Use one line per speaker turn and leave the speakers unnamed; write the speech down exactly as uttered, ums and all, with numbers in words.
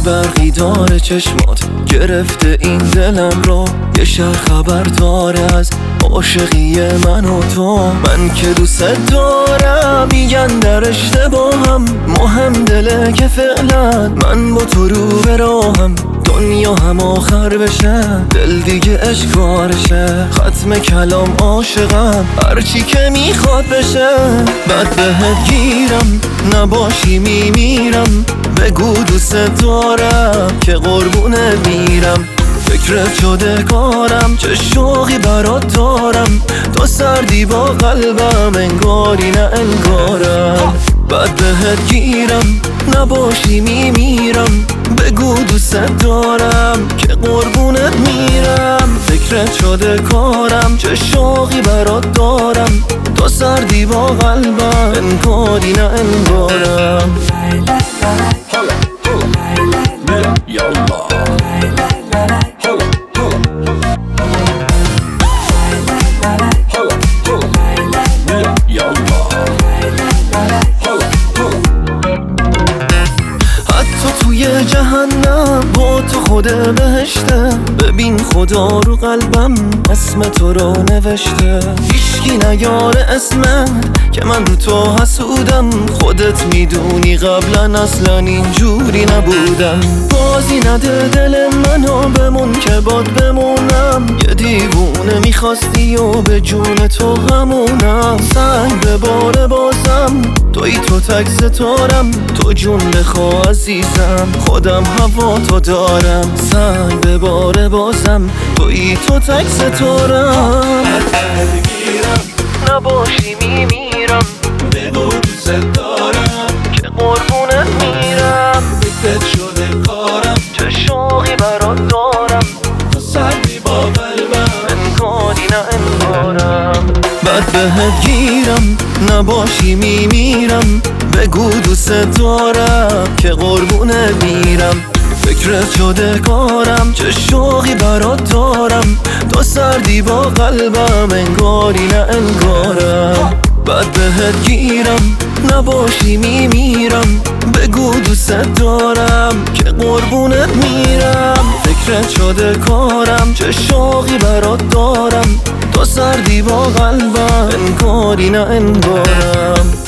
برقی داره چشمات گرفته این دلم رو، یه شهر خبر داره از عاشقی من و تو. من که دوست دارم میگن در اشتباهم، مهم دله که فعلا من با تو رو به راهم. دنیا هم آخر بشه دل دیگه اشکارشه، ختم کلام عاشقم هرچی که میخواد بشه. بعد بهت گیرم نباشی میمیرم، بگو دوست دارم که قربونه میرم. فکرت شده کارم چه شوقی برات دارم، تو سردی با قلبم انگاری نه انگارم. بعد بهت گیرم نباشی میمیرم، بگو دوست دارم که قربونت میرم. فکرت شده کارم چه شوقی برات دارم، تو سردی با قلبم انگاری نه انگارم. جهنم با تو خود بهشته، ببین خدا رو قلبم اسم تو رو نوشته. هیچکی نیاره اسمت که من رو تو حسودم، خودت میدونی قبلا اصلا اینجوری نبودم. بازی نده دل منو بمون که باد بمونم، یه دیوونه میخواستی و به جون تو همونم. سنگ به بار بازم توی تو تک ستارم، تو جون بخوا عزیزم خودم هوا تو دارم. سنگ به بار بازم توی تو تک ستارم.
بگیرم
نباشی میمیرم،
بگو دوست دارم
که قربونت میرم.
فکرت شده کارم
چه شوقی برات دارم،
تو سردی با قلبم
انگاری نه انگارم. بعد بهت گیرم نباشی میمیرم، بگو دوست دارم که قربونه میرم. فکرت شده کارم چه شوقی برات دارم، تو سردی با قلبم انگاری نه انگارم. بعد بهت گیرم نباشی میمیرم، بگو دوست دارم که قربونت میرم. فکرت شده کارم چه شوقی برات دارم، تو سردی با قلبم انگاری نه انگارم.